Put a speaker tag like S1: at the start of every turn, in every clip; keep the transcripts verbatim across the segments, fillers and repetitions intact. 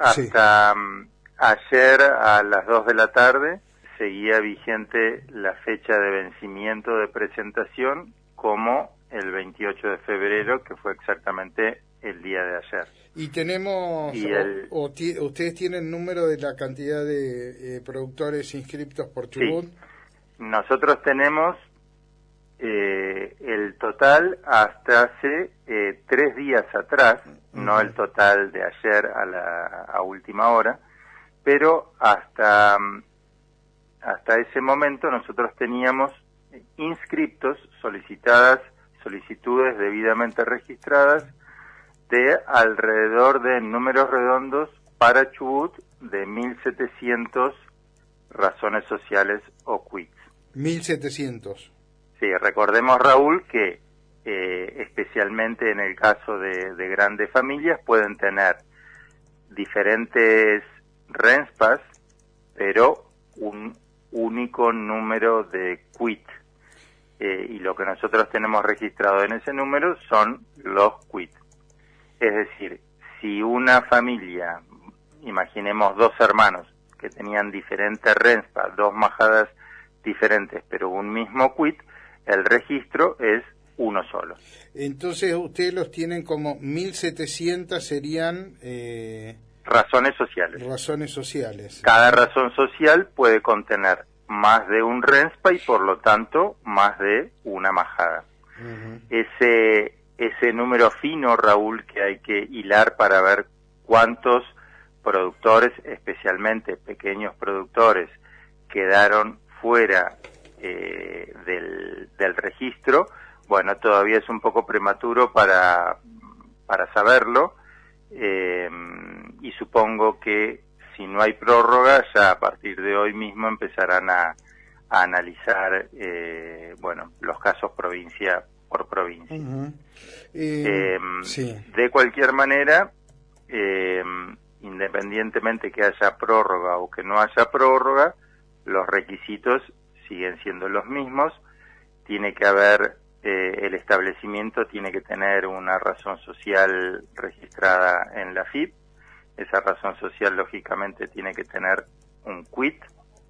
S1: hasta sí. Ayer a las dos de la tarde seguía vigente la fecha de vencimiento de presentación como el veintiocho de febrero, que fue exactamente el día de ayer.
S2: Y tenemos, y el, o, o t- ustedes tienen número de la cantidad de eh, productores inscriptos por Chubut.
S1: Sí. Nosotros tenemos eh, el total hasta hace eh, tres días atrás, uh-huh. no el total de ayer a la a última hora, pero hasta hasta ese momento nosotros teníamos inscriptos, solicitadas solicitudes debidamente registradas de alrededor de números redondos para Chubut de mil setecientos razones sociales o quits.
S2: mil setecientos.
S1: Sí, recordemos, Raúl, que eh, especialmente en el caso de, de grandes familias pueden tener diferentes RENSPAs, pero un único número de quit. Eh, y lo que nosotros tenemos registrado en ese número son los quit. Es decir, si una familia, imaginemos dos hermanos que tenían diferentes RENSPA, dos majadas diferentes, pero un mismo quit, el registro es uno solo.
S2: Entonces ustedes los tienen como mil setecientos serían... Eh,
S1: razones sociales.
S2: Razones sociales.
S1: Cada razón social puede contener más de un RENSPA y por lo tanto más de una majada. Uh-huh. Ese, ese número fino, Raúl, que hay que hilar para ver cuántos productores, especialmente pequeños productores, quedaron fuera eh, del, del registro, bueno, todavía es un poco prematuro para, para saberlo, eh, y supongo que si no hay prórroga, ya a partir de hoy mismo empezarán a, a analizar, eh, bueno, los casos provincia por provincia.
S2: Uh-huh.
S1: Eh,
S2: eh, sí.
S1: De cualquier manera, eh, independientemente que haya prórroga o que no haya prórroga, los requisitos siguen siendo los mismos. Tiene que haber, eh, el establecimiento tiene que tener una razón social registrada en la F I P. Esa razón social, lógicamente, tiene que tener un quit.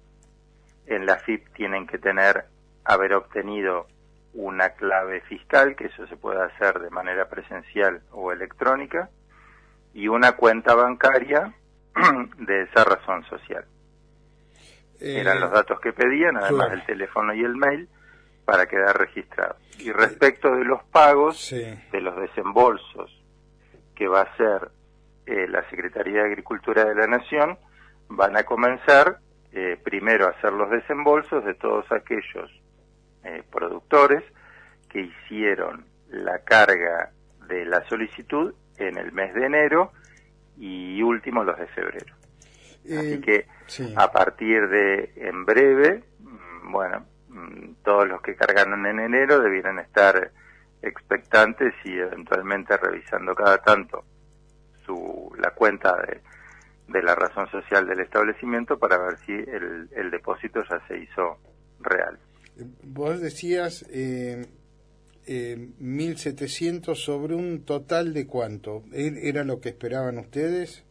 S1: En la F I P tienen que tener, haber obtenido una clave fiscal, que eso se puede hacer de manera presencial o electrónica, y una cuenta bancaria de esa razón social. Eh, Eran los datos que pedían, además claro. del teléfono y el mail, para quedar registrado. Y respecto de los pagos, sí. de los desembolsos que va a hacer eh, la Secretaría de Agricultura de la Nación, van a comenzar eh, primero a hacer los desembolsos de todos aquellos eh, productores que hicieron la carga de la solicitud en el mes de enero y último los de febrero. Eh, Así que sí. a partir de en breve, bueno, todos los que cargaron en enero debieran estar expectantes y eventualmente revisando cada tanto su la cuenta de, de la razón social del establecimiento para ver si el, el depósito ya se hizo real.
S2: Vos decías eh, eh, mil setecientos sobre un total de cuánto, ¿era lo que esperaban ustedes?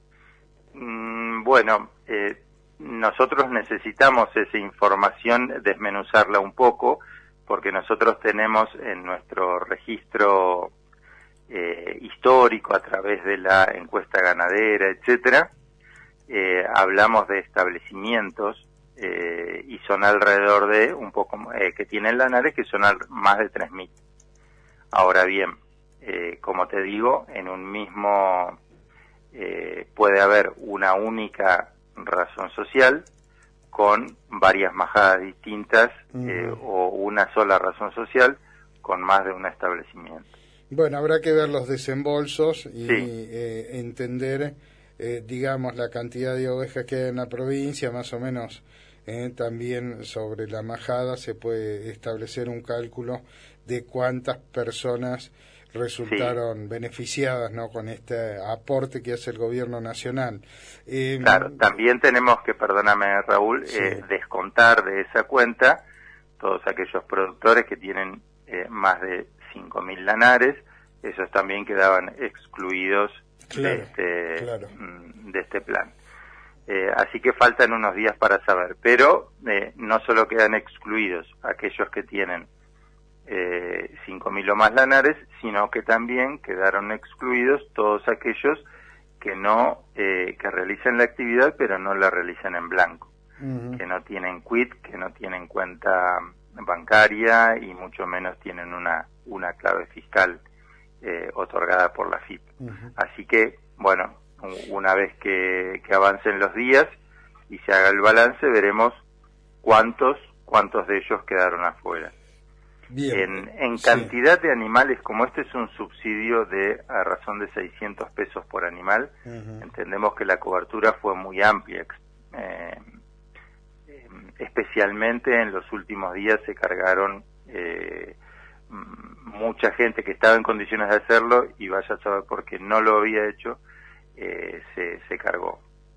S1: Mm, bueno, eh, nosotros necesitamos esa información, desmenuzarla un poco, porque nosotros tenemos en nuestro registro eh, histórico, a través de la encuesta ganadera, etcétera, eh, hablamos de establecimientos eh, y son alrededor de un poco eh, que tienen lanares, que son al, más de tres mil. Ahora bien, eh, como te digo, en un mismo eh, puede haber una única razón social con varias majadas distintas, uh-huh. eh, o una sola razón social con más de un establecimiento.
S2: Bueno, habrá que ver los desembolsos y
S1: sí.
S2: eh, entender, eh, digamos, la cantidad de ovejas que hay en la provincia, más o menos. Eh, también sobre la majada se puede establecer un cálculo de cuántas personas resultaron sí. beneficiadas, ¿no?, con este aporte que hace el gobierno nacional. Eh,
S1: claro, también tenemos que, perdóname Raúl, sí. eh, descontar de esa cuenta todos aquellos productores que tienen eh, más de cinco mil lanares. Esos también quedaban excluidos claro, de, este, claro. de este plan. Eh, así que faltan unos días para saber, pero eh, no solo quedan excluidos aquellos que tienen eh, cinco mil o más lanares, sino que también quedaron excluidos todos aquellos que no eh, que realicen la actividad pero no la realicen en blanco, uh-huh. que no tienen quit, que no tienen cuenta bancaria y mucho menos tienen una una clave fiscal eh, otorgada por la F I P. Uh-huh. Así que, bueno, una vez que, que avancen los días y se haga el balance, veremos cuántos cuántos de ellos quedaron afuera. Bien, en en sí. cantidad de animales, como este es un subsidio de a razón de seiscientos pesos por animal, uh-huh. entendemos que la cobertura fue muy amplia. Eh, eh, especialmente en los últimos días se cargaron eh, mucha gente que estaba en condiciones de hacerlo y vaya a saber por qué no lo había hecho, eh, se, se cargó.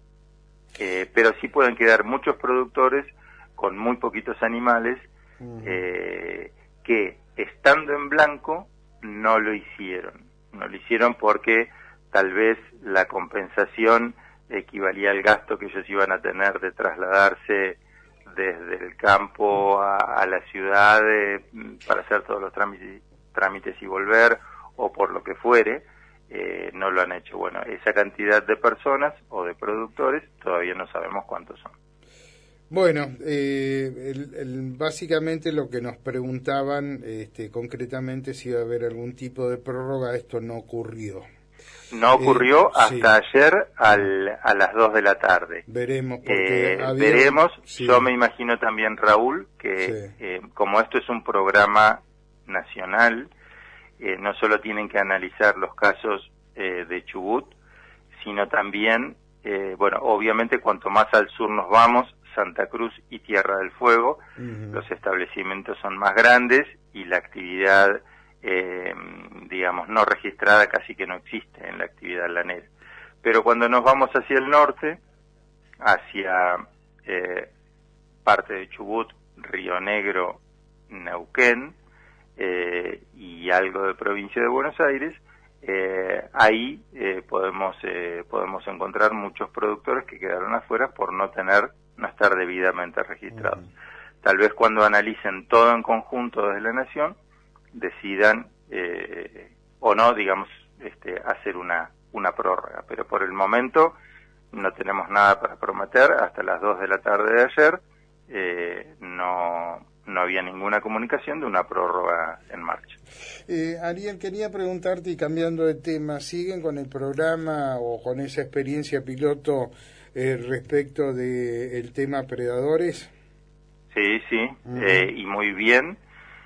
S1: Eh, pero sí pueden quedar muchos productores con muy poquitos animales uh-huh. eh, que estando en blanco no lo hicieron. No lo hicieron porque tal vez la compensación equivalía al gasto que ellos iban a tener de trasladarse desde el campo a, a la ciudad eh, para hacer todos los trámites, trámites y volver, o por lo que fuere, eh, no lo han hecho. Bueno, esa cantidad de personas o de productores todavía no sabemos cuántos son.
S2: Bueno, eh, el, el, básicamente lo que nos preguntaban este, concretamente si iba a haber algún tipo de prórroga, esto no ocurrió.
S1: No ocurrió eh, hasta sí. ayer al, a las dos de la tarde.
S2: Veremos, porque
S1: eh,
S2: había...
S1: Veremos,
S2: sí.
S1: Yo me imagino también, Raúl, que sí. eh, como esto es un programa nacional, eh, no solo tienen que analizar los casos eh, de Chubut, sino también, eh, bueno, obviamente cuanto más al sur nos vamos, Santa Cruz y Tierra del Fuego, uh-huh. los establecimientos son más grandes y la actividad, eh, digamos, no registrada casi que no existe en la actividad lanera. Pero cuando nos vamos hacia el norte, hacia eh, parte de Chubut, Río Negro, Neuquén eh, y algo de provincia de Buenos Aires, eh, ahí eh, podemos eh, podemos encontrar muchos productores que quedaron afuera por no tener no estar debidamente registrados. Uh-huh. Tal vez cuando analicen todo en conjunto desde la Nación, decidan eh, o no, digamos, este, hacer una, una prórroga. Pero por el momento no tenemos nada para prometer. Hasta las dos de la tarde de ayer eh, no, no había ninguna comunicación de una prórroga en marcha.
S2: Eh, Ariel, quería preguntarte, y cambiando de tema, ¿siguen con el programa o con esa experiencia piloto Eh, respecto de el tema predadores?
S1: Sí, sí, uh-huh. eh, y muy bien.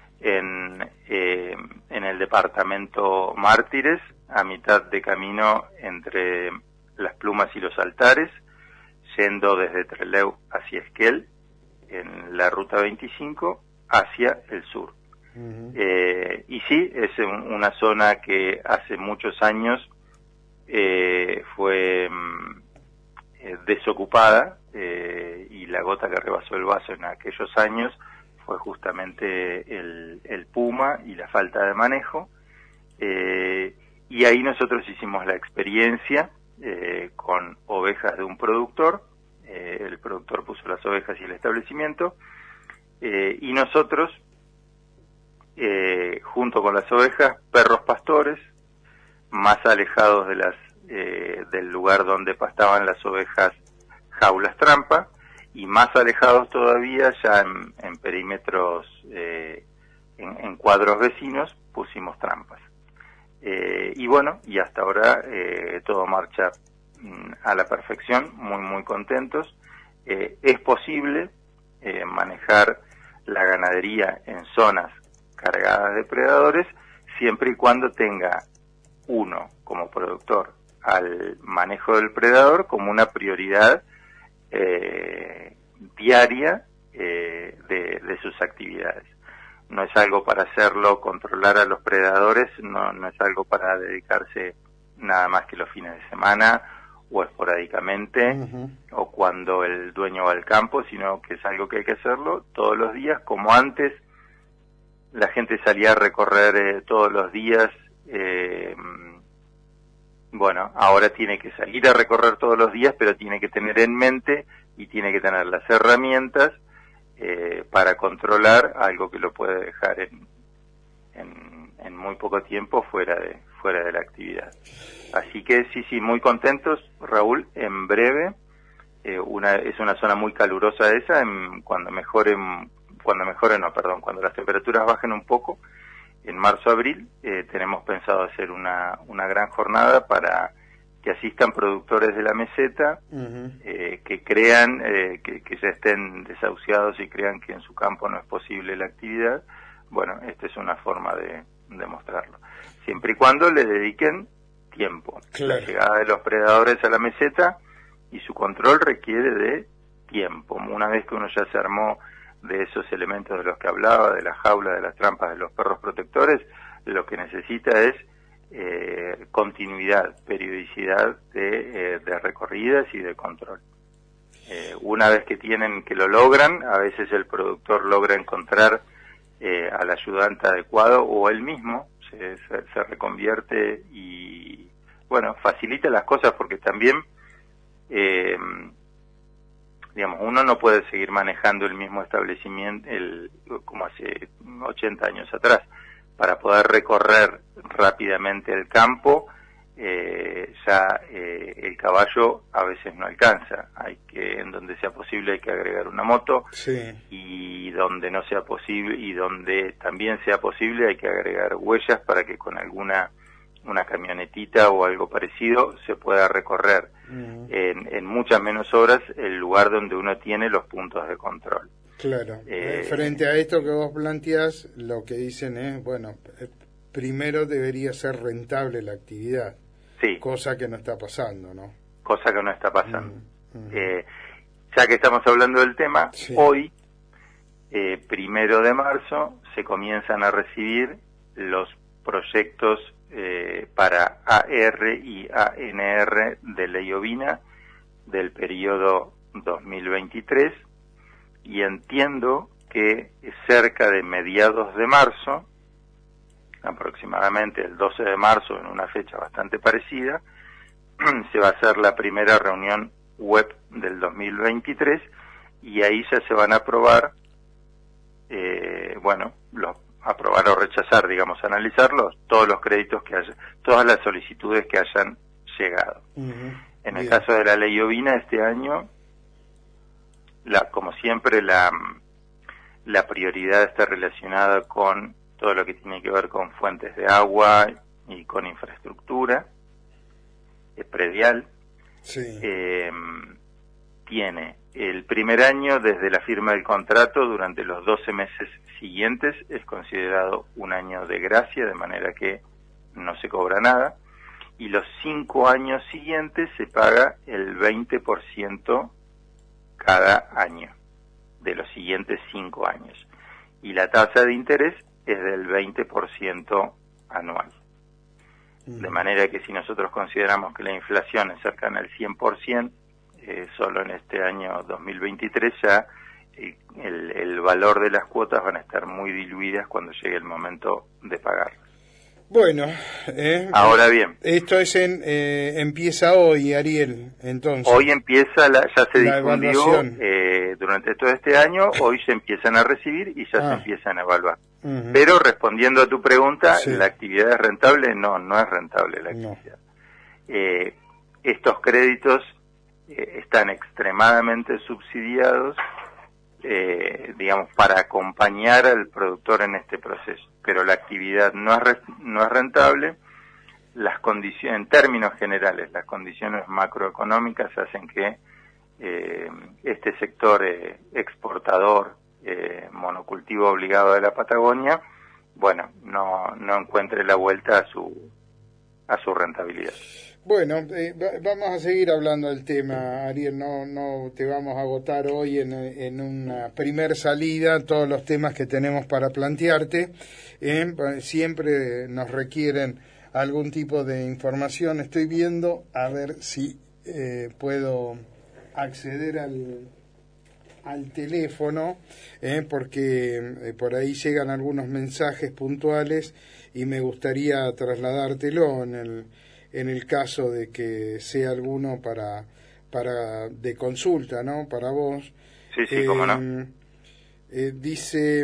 S1: En, eh, en el departamento Mártires, a mitad de camino entre Las Plumas y Los Altares, yendo desde Trelew hacia Esquel, en la ruta veinticinco, hacia el sur. Uh-huh. Eh, y sí, es un, una zona que hace muchos años eh, fue... Eh, desocupada eh, y la gota que rebasó el vaso en aquellos años fue justamente el, el puma y la falta de manejo eh, y ahí nosotros hicimos la experiencia eh, con ovejas de un productor, eh, el productor puso las ovejas y el establecimiento eh, y nosotros eh, junto con las ovejas, perros pastores más alejados de las Eh, del lugar donde pastaban las ovejas, jaulas trampa, y más alejados todavía, ya en, en perímetros, eh, en, en cuadros vecinos, pusimos trampas. Eh, y bueno, y hasta ahora eh, todo marcha mm, a la perfección, muy muy contentos. Eh, es posible eh, manejar la ganadería en zonas cargadas de predadores, siempre y cuando tenga uno como productor al manejo del predador como una prioridad eh, diaria eh, de, de sus actividades. No es algo para hacerlo, controlar a los predadores, no, no es algo para dedicarse nada más que los fines de semana o esporádicamente uh-huh. o cuando el dueño va al campo, sino que es algo que hay que hacerlo todos los días, como antes la gente salía a recorrer eh, todos los días eh, Bueno, ahora tiene que salir a recorrer todos los días, pero tiene que tener en mente y tiene que tener las herramientas eh, para controlar algo que lo puede dejar en, en, en muy poco tiempo fuera de, fuera de la actividad. Así que sí, sí, muy contentos, Raúl, en breve. Eh, una, es una zona muy calurosa esa, en, cuando mejoren, cuando mejoren, no, perdón, cuando las temperaturas bajen un poco, en marzo-abril, eh, tenemos pensado hacer una, una gran jornada para que asistan productores de la meseta, uh-huh. eh, que crean, eh, que, que ya estén desahuciados y crean que en su campo no es posible la actividad. Bueno, esta es una forma de, de mostrarlo. Siempre y cuando le dediquen tiempo. Claro. La llegada de los predadores a la meseta y su control requiere de tiempo. Una vez que uno ya se armó de esos elementos de los que hablaba, de la jaula, de las trampas, de los perros protectores, lo que necesita es eh, continuidad, periodicidad de, eh, de recorridas y de control. Eh, una vez que tienen, que lo logran, a veces el productor logra encontrar eh, al ayudante adecuado o él mismo se, se, se reconvierte y, bueno, facilita las cosas porque también eh, digamos, uno no puede seguir manejando el mismo establecimiento el, como hace ochenta años atrás. Para poder recorrer rápidamente el campo, eh, ya eh, el caballo a veces no alcanza. Hay que, en donde sea posible, hay que agregar una moto.
S2: Sí.
S1: Y donde no sea posible, y donde también sea posible, hay que agregar huellas para que con alguna una camionetita o algo parecido se pueda recorrer uh-huh. en, en muchas menos horas el lugar donde uno tiene los puntos de control.
S2: Claro, eh, frente a esto que vos planteás, lo que dicen es, bueno, primero debería ser rentable la actividad,
S1: sí.
S2: Cosa que no está pasando, ¿no?
S1: Cosa que no está pasando. Uh-huh. Eh, ya que estamos hablando del tema, sí. Hoy, eh, primero de marzo, se comienzan a recibir los proyectos Eh, para A R y A N R de ley ovina del periodo dos mil veintitrés y entiendo que cerca de mediados de marzo, aproximadamente el doce de marzo, en una fecha bastante parecida, se va a hacer la primera reunión web del dos mil veintitrés y ahí ya se van a aprobar, eh, bueno, los aprobar o rechazar, digamos, analizarlos, todos los créditos que haya, todas las solicitudes que hayan llegado. Uh-huh. En el Bien. Caso de la ley ovina, este año, la, como siempre, la, la prioridad está relacionada con todo lo que tiene que ver con fuentes de agua y con infraestructura eh, predial.
S2: Sí.
S1: Eh, tiene el primer año desde la firma del contrato, durante los doce meses siguientes, es considerado un año de gracia, de manera que no se cobra nada, y los cinco años siguientes se paga el veinte por ciento cada año, de los siguientes cinco años, y la tasa de interés es del veinte por ciento anual. De manera que si nosotros consideramos que la inflación es cercana al cien por ciento, Eh, solo en este año dos mil veintitrés ya eh, el, el valor de las cuotas van a estar muy diluidas cuando llegue el momento de pagarlas.
S2: Bueno, eh,
S1: ahora bien,
S2: esto es en, eh, empieza hoy, Ariel, entonces.
S1: Hoy empieza, la, ya se la difundió eh, durante todo este año, hoy se empiezan a recibir y ya ah. se empiezan a evaluar. Uh-huh. Pero respondiendo a tu pregunta, sí. ¿La actividad es rentable? No, no es rentable la actividad. No. Eh, estos créditos Eh, están extremadamente subsidiados, eh, digamos, para acompañar al productor en este proceso. Pero la actividad no es, re, no es rentable. Las condiciones, en términos generales, las condiciones macroeconómicas hacen que eh, este sector eh, exportador, eh, monocultivo obligado de la Patagonia, bueno, no, no encuentre la vuelta a su, a su rentabilidad.
S2: Bueno, eh, vamos a seguir hablando del tema, Ariel, no no te vamos a agotar hoy en, en una primer salida todos los temas que tenemos para plantearte, eh, siempre nos requieren algún tipo de información. Estoy viendo a ver si eh, puedo acceder al, al teléfono, eh, porque eh, por ahí llegan algunos mensajes puntuales y me gustaría trasladártelo en el en el caso de que sea alguno para, para de consulta, ¿no? Para vos.
S1: Sí, sí,
S2: eh,
S1: cómo no.
S2: Eh, dice,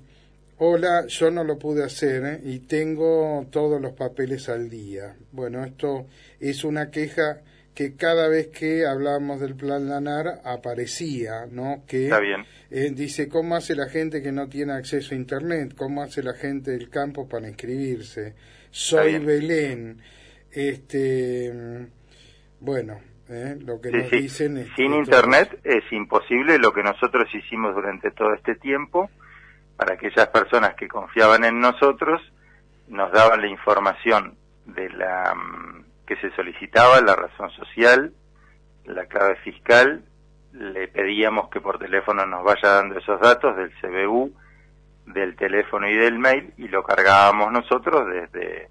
S2: hola, yo no lo pude hacer ¿eh? y tengo todos los papeles al día. Bueno, esto es una queja que cada vez que hablábamos del plan LANAR aparecía, ¿no? Que
S1: Está bien.
S2: Eh, dice, ¿cómo hace la gente que no tiene acceso a Internet? ¿Cómo hace la gente del campo para inscribirse? Soy Belén. Este, bueno, eh, lo que
S1: sí,
S2: nos
S1: sí.
S2: dicen es...
S1: Sin
S2: esto
S1: Internet
S2: es...
S1: es imposible lo que nosotros hicimos durante todo este tiempo para aquellas personas que confiaban en nosotros, nos daban la información de la que se solicitaba, la razón social, la clave fiscal, le pedíamos que por teléfono nos vaya dando esos datos del C B U, del teléfono y del mail, y lo cargábamos nosotros desde,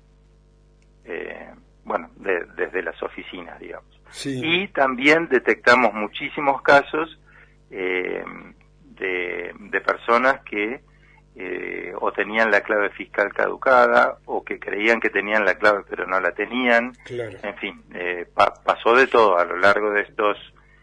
S1: eh, bueno, de, desde las oficinas, digamos.
S2: Sí.
S1: Y también detectamos muchísimos casos eh, de, de personas que eh, o tenían la clave fiscal caducada, o que creían que tenían la clave pero no la tenían.
S2: Claro.
S1: En fin, eh, pa pasó de todo a lo largo de estos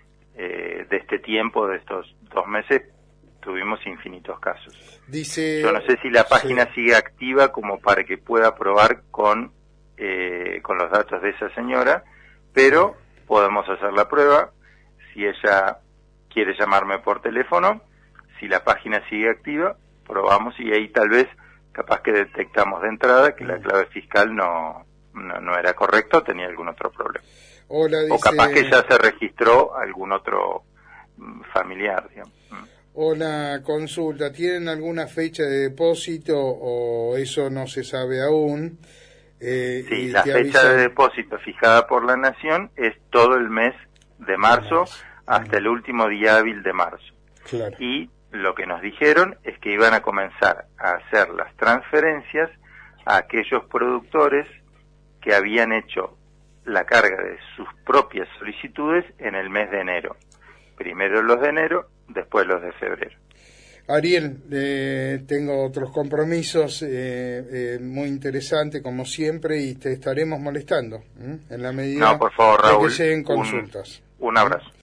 S1: eh, de este tiempo, de estos dos meses, tuvimos infinitos casos.
S2: Dice,
S1: yo no sé si la página
S2: sí.
S1: sigue activa como para que pueda probar con eh, con los datos de esa señora, pero podemos hacer la prueba. Si ella quiere llamarme por teléfono, si la página sigue activa, probamos, y ahí tal vez capaz que detectamos de entrada que la clave fiscal no, no, no era correcta, tenía algún otro problema.
S2: Hola, dice...
S1: O capaz que ya se registró algún otro familiar, digamos.
S2: Hola, consulta, ¿tienen alguna fecha de depósito o eso no se sabe aún? Eh,
S1: sí,
S2: y
S1: la
S2: te
S1: fecha
S2: avisan...
S1: de depósito fijada por la Nación es todo el mes de marzo hasta el último día hábil de marzo.
S2: Claro.
S1: Y lo que nos dijeron es que iban a comenzar a hacer las transferencias a aquellos productores que habían hecho la carga de sus propias solicitudes en el mes de enero. Primero los de enero, después los de febrero.
S2: Ariel, eh, tengo otros compromisos eh, eh, muy interesantes como siempre y te estaremos molestando ¿eh? en la medida
S1: no, por favor, Raúl,
S2: de que lleguen consultas.
S1: Un, un abrazo.